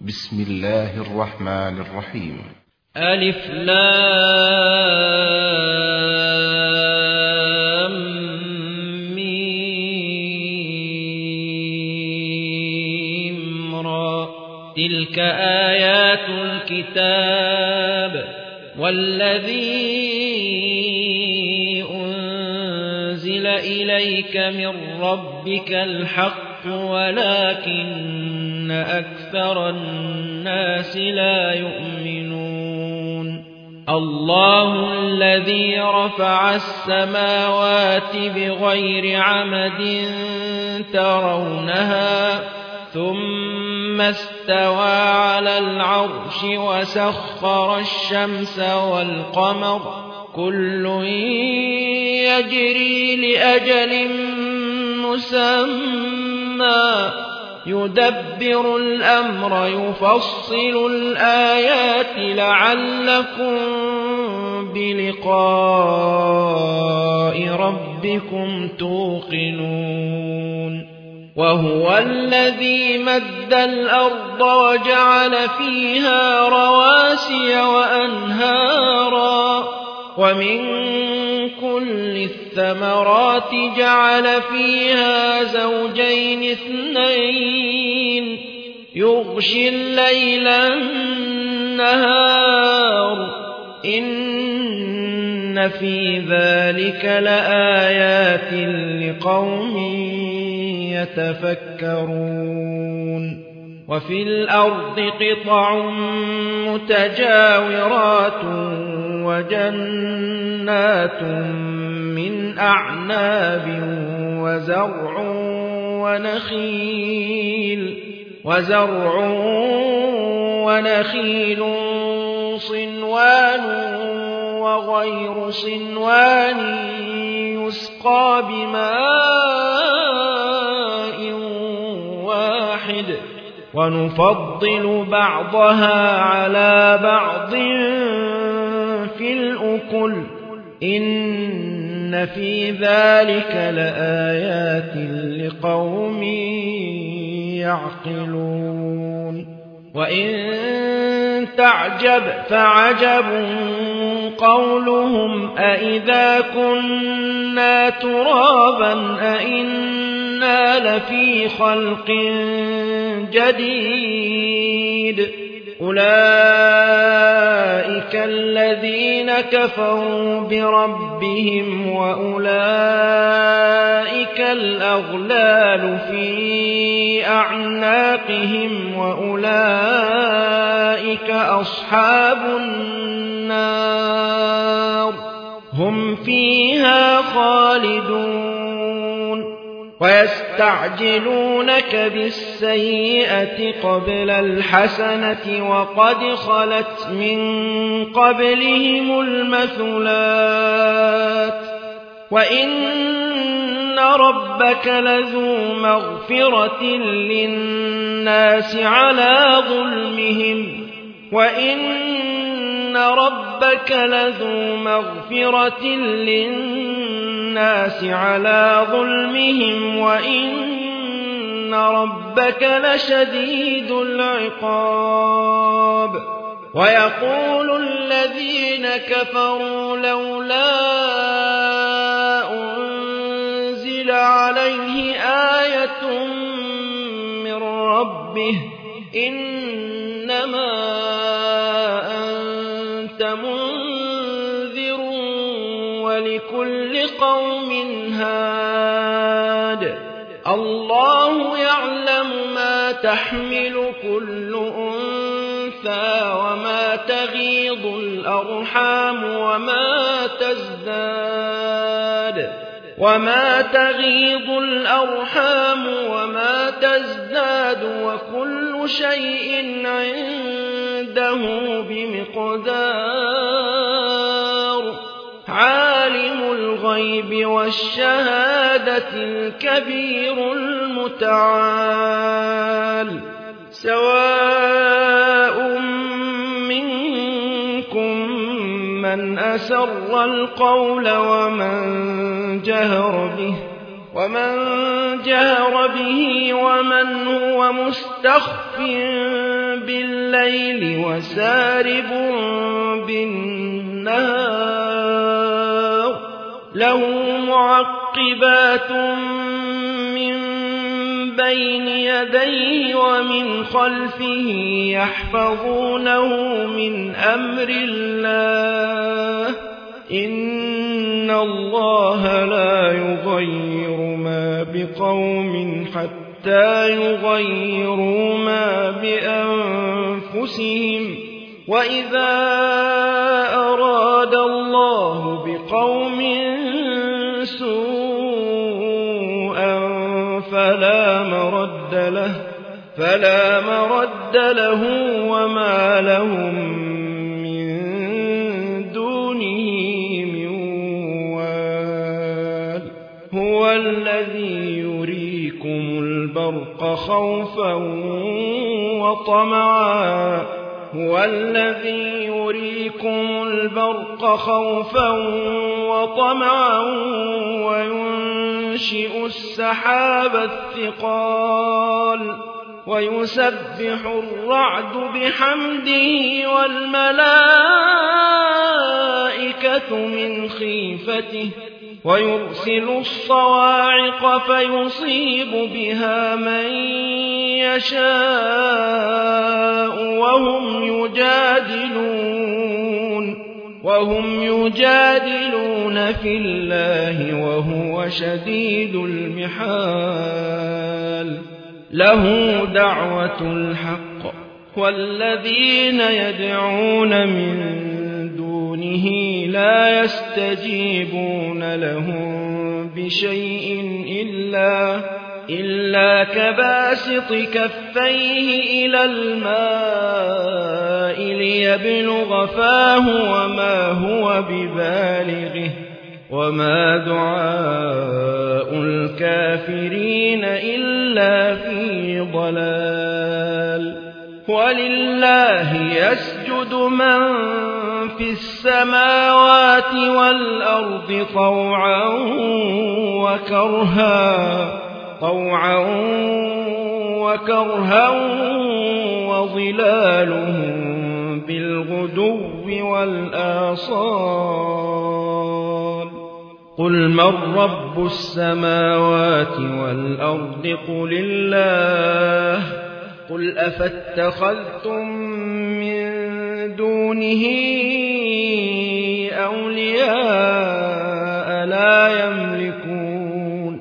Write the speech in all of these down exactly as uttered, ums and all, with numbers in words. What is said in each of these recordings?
بسم الله الرحمن الرحيم. ألف لام ميم را تلك آيات الكتاب والذي أنزل إليك من ربك الحق ولكن أكثر الناس لا يؤمنون. الله الذي رفع السماوات بغير عمد ترونها ثم استوى على العرش وسخر الشمس والقمر كل يجري لأجل مسمى يدبر الأمر يفصل الآيات لعلكم بلقاء ربكم توقنون. وهو الذي مد الأرض وجعل فيها رواسي وأنهارا ومن كل الثمرات جعل فيها زوجين اثنين يغشي الليل النهار إن في ذلك لآيات لقوم يتفكرون. وفي الأرض قطع متجاورات وجنات من أعناب وزرع ونخيل وزرع ونخيل صنوان وغير صنوان يسقى بماء واحد ونفضل بعضها على بعض في الأكل إن في ذلك لآيات لقوم يعقلون. وإن تعجب فعجب قولهم أإذا كنا ترابا أإنا لفي خلق جديد أولئك الذين كفروا بربهم وأولئك الأغلال في أعناقهم وأولئك أصحاب النار هم فيها خالدون. ويستعجلونك بالسيئة قبل الحسنة وقد خلت من قبلهم المثلات وإن ربك لذو مغفرة للناس على ظلمهم وإن ربك لذو مغفرة للناس على ظلمهم وإن ربك لشديد العقاب. ويقول الذين كفروا لولا أنزل عليه آية من ربه إنما أنت منذر ولكل قوم هاد الله يعلم ما تحمل كل أنثى وما تغيض الأرحام وما تزداد وما تغيض الأرحام وما تزداد وكل شيء عنده بمقدار. عالم الغيب والشهادة الكبير المتعال سواء منكم من أسر القول ومن جهر به ومن جهر به ومن هو مستخف بالليل وسارب بالنهار له معقبات من بين يديه ومن خلفه يحفظونه من أمر الله إن الله لا يغير ما بقوم حتى يغيروا ما بأنفسهم وإذا أراد الله بقوم سوءا فلا مرد له فلا مرد له وما لهم من دونه من وال هو الذي يريكم البرق خوفا وطمعا هو الذي يريكم البرق خوفا وطمعا وينشئ السحاب الثقال ويسبح الرعد بحمده والملائكة من خيفته ويرسل الصواعق فيصيب بها من يشاء وهم يجادلون وهم يجادلون في الله وهو شديد المحال له دعوة الحق والذين يدعون من دونه لا يستجيبون لهم بشيء إلا, إلا كباسط كفيه إلى الماء ليبلغ فاه وما هو ببالغه وما دعاء الكافرين إلا في ضلال ولله يسجد من في السماوات والأرض طوعا وكرها طوعا وكرها وظلالهم بالغدو والآصال قل من رب السماوات والأرض قل الله قل أفاتخذتم من دونه أولياء لا يملكون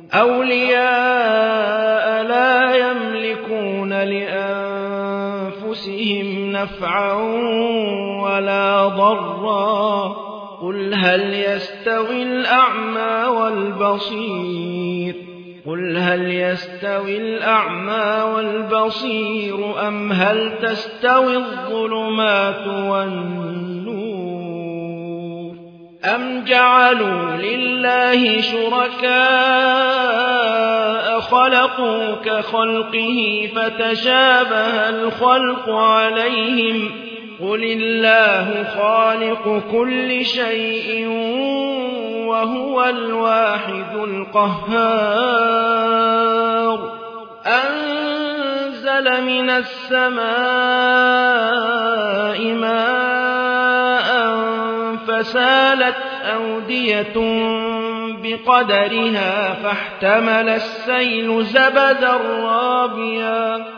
أولياء لا يملكون لأنفسهم نفعا ولا ضرا قل هل يستوي الأعمى والبصير قل هل يستوي الأعمى والبصير أم هل تستوي الظلمات والنور أم جعلوا لله شركاء خلقوا كخلقه فتشابه الخلق عليهم قل الله خالق كل شيء وهو الواحد القهار أنزل من السماء ماء فسالت أودية بقدرها فاحتمل السيل زبدا رابيا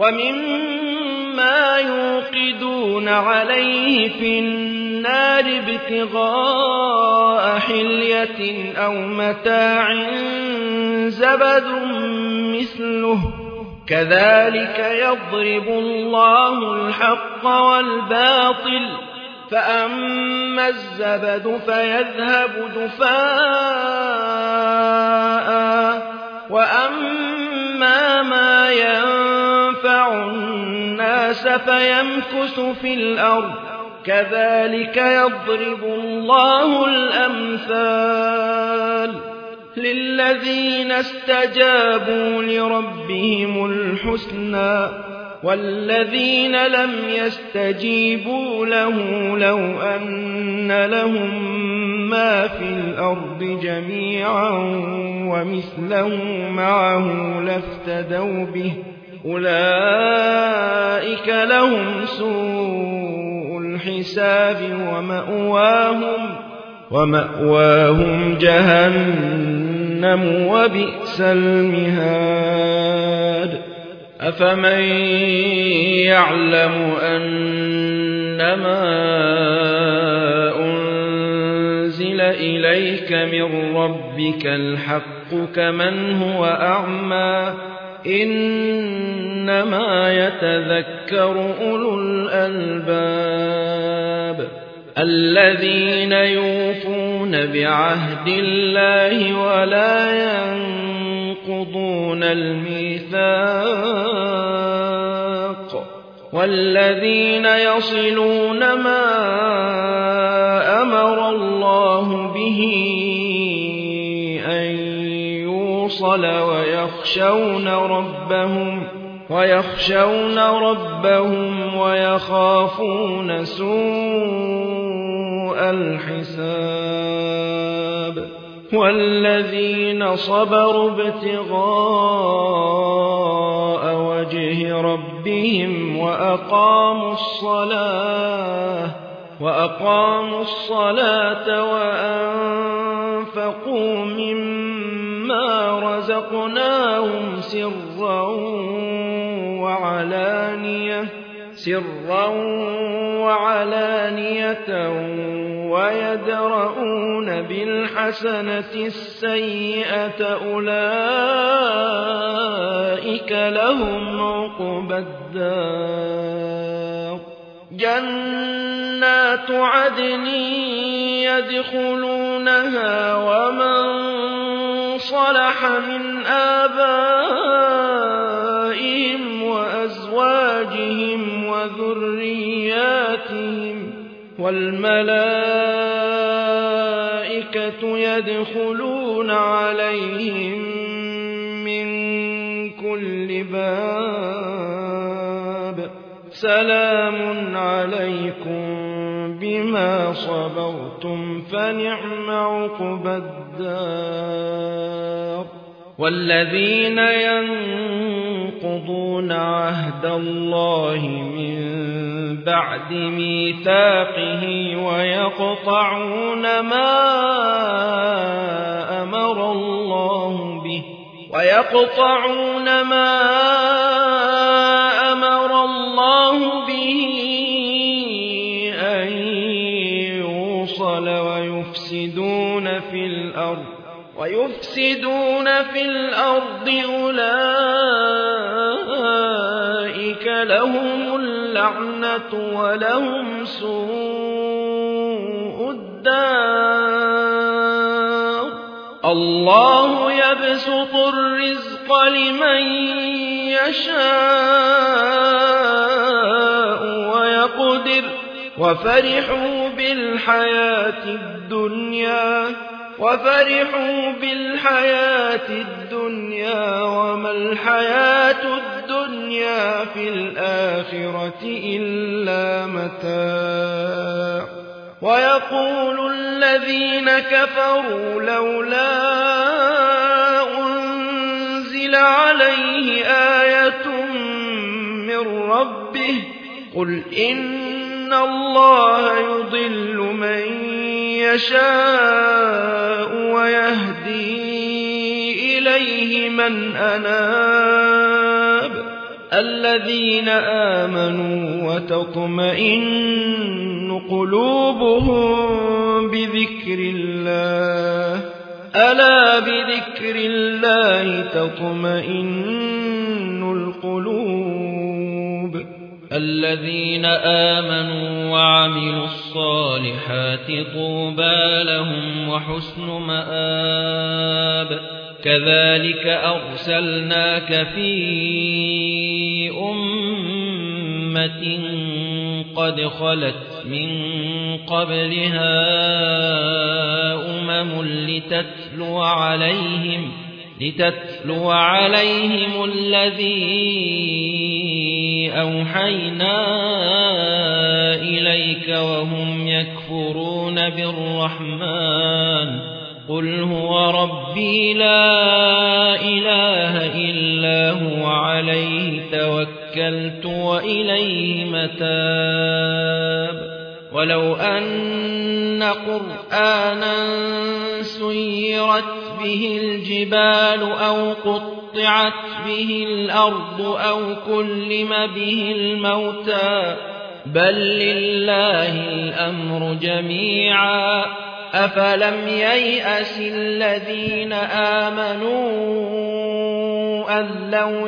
ومما يوقدون عليه في النار ابتغاء حلية أو متاع زبد مثله كذلك يضرب الله الحق والباطل فأما الزبد فيذهب دفاء وأما ما ينفع الناس فيمكث في الأرض كذلك يضرب الله الأمثال للذين استجابوا لربهم الحسنى والذين لم يستجيبوا له لو أن لهم ما في الأرض جميعا ومثله معه لافتدوا به أولئك لهم سوء الحساب ومأواهم, ومأواهم جهنم وبئس المهاد أفمن يعلم أنما أنزل إليك من ربك الحق كمن هو أعمى إنما يتذكر أولو الألباب الذين يوفون بعهد الله ولا ينقضون الميثاق والذين يصلون ما أمر الله به أن يوصل ويخشون ربهم ويخشون ربهم ويخافون سوء الحساب والذين صبروا ابتغاء وجه ربهم وأقاموا الصلاة وأقاموا الصلاة وأنفقوا مما رزقناهم سرا وعلانية سرا وعلانية ويدرؤون بالحسنة السيئة أولئك لهم عقبى الدار جنات عدن يدخلونها ومن صلح من آبائهم وأزواجهم وذرياتهم والملائكة يدخلون عليهم من كل باب سلام عليكم بما صبرتم فنعم عقبى الدار والذين ينقضون عهد الله من بعد ميثاقه ويقطعون ما أمر الله به ويقطعون ما أمر الله به أن يوصل ويفسدون في الأرض ويفسدون في الأرض أولئك لهم اللعنة ولهم سوء الدار الله يبسط الرزق لمن يشاء ويقدر وفرحوا بالحياة الدنيا وفرحوا بالحياة الدنيا وما الحياة الدنيا في الآخرة إلا متاع ويقول الذين كفروا لولا أنزل عليه آية من ربه قل إن الله يضل من يشاء ويهدي إليه من أناب الذين آمنوا وتطمئن قلوبهم بذكر الله ألا بذكر الله تطمئن القلوب الذين آمنوا وعملوا الصالحات طوبى لهم وحسن مآب كذلك أرسلناك في أمة قد خلت من قبلها أمم لتتلو عليهم لتتلو عليهم الذي أوحينا إليك وهم يكفرون بالرحمن قل هو ربي لا إله إلا هو عليه توكلت وإليه متاب ولو أن قرآنا سيرت به الجبال أو قطعت به الأرض أو كلم به الموتى بل لله الأمر جميعا أفلم ييأس الذين آمنوا أن لو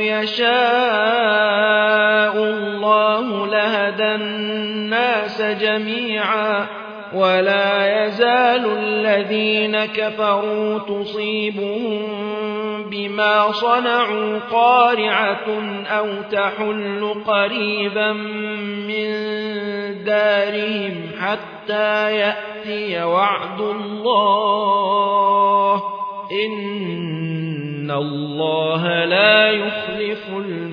يشاء الله لهدى الناس جميعا ولا يزال الذين كفروا تصيبهم بما صنعوا قارعة أو تحل قريبا من دارهم حتى يأتي وعد الله إن الله لا يخلف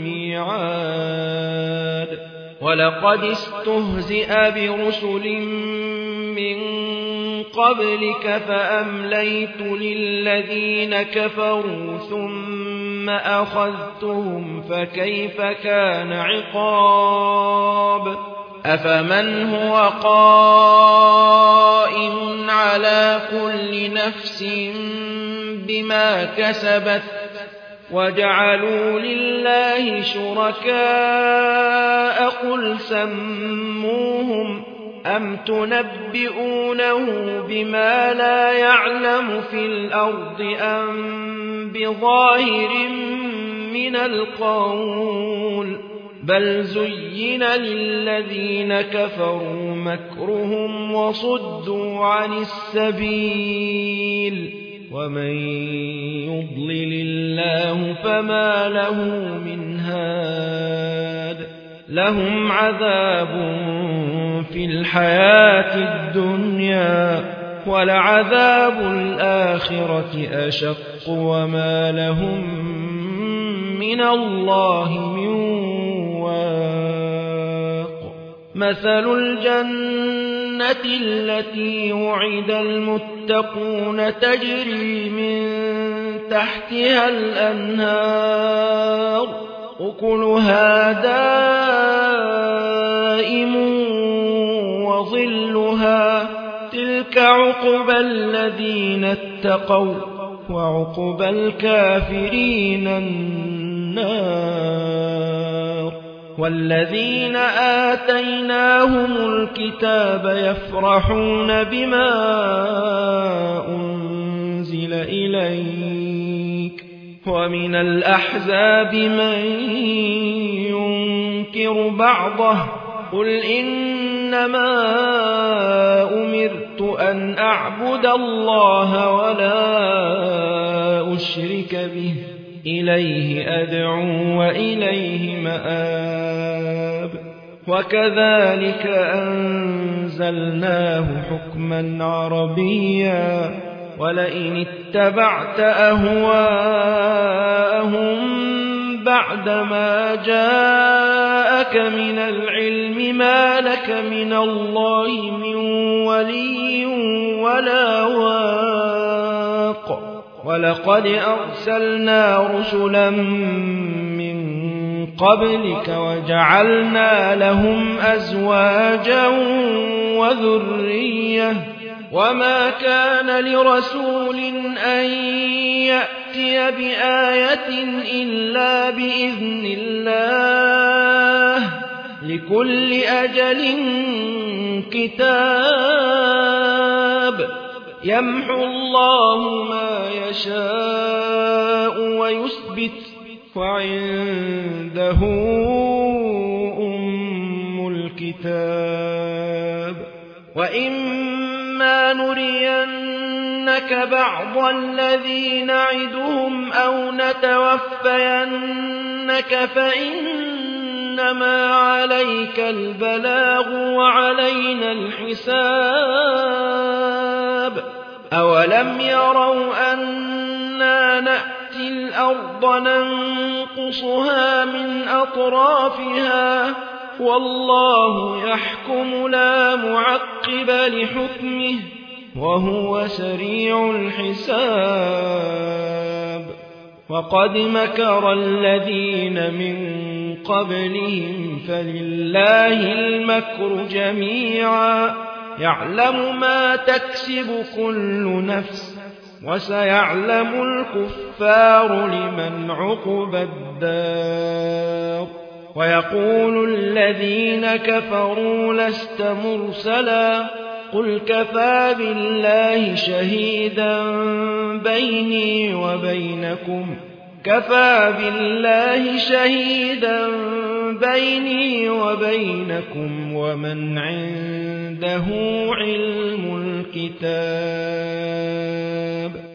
الميعاد ولقد استهزئ برسل من قبلك فأمليت للذين كفروا ثم أخذتهم فكيف كان عقاب أفمن هو قائم على كل نفس بما كسبت وجعلوا لله شركاء قل سموهم أم تنبئونه بما لا يعلم في الأرض أم بظاهر من القول بل زين للذين كفروا مكرهم وصدوا عن السبيل ومن يضلل الله فما له من هاد لهم عذاب في الحياة الدنيا ولعذاب الآخرة أشق وما لهم من الله من واق مثل الجنة التي وعد المتقون تجري من تحتها الأنهار أكلها دائم وظلها تلك عقبى الذين اتقوا وعقبى الكافرين النار والذين آتيناهم الكتاب يفرحون بما أنزل إليك ومن الأحزاب من ينكر بعضه قل إنما أمرت أن أعبد الله ولا أشرك به إليه أدعو وإليه مآب وكذلك أنزلناه حكما عربيا ولئن اتبعت أهواءهم بعدما جاءك من العلم ما لك من الله من ولي ولا واق ولقد أرسلنا رسلا من قبلك وجعلنا لهم أزواجا وذرية وما كان لرسول أن يأتي بآية إلا بإذن الله لكل أجل كتاب يمحو الله ما يشاء ويثبت وعنده أم الكتاب وإما نرينك بعض الذي نعدهم أو نتوفينك فإنما عليك البلاغ وعلينا الحساب أولم يروا أنا نأتي الأرض ننقصها من أطرافها والله يحكم لا معقب لحكمه وهو سريع الحساب وقد مكر الذين من قبلهم فلله المكر جميعا يعلم ما تكسب كل نفس وسيعلم الكفار لمن عقبى الدار ويقول الذين كفروا لست مرسلا قل كفى بالله شهيدا بيني وبينكم كفى بالله شهيدا بيني وبينكم ومن عنده علم الكتاب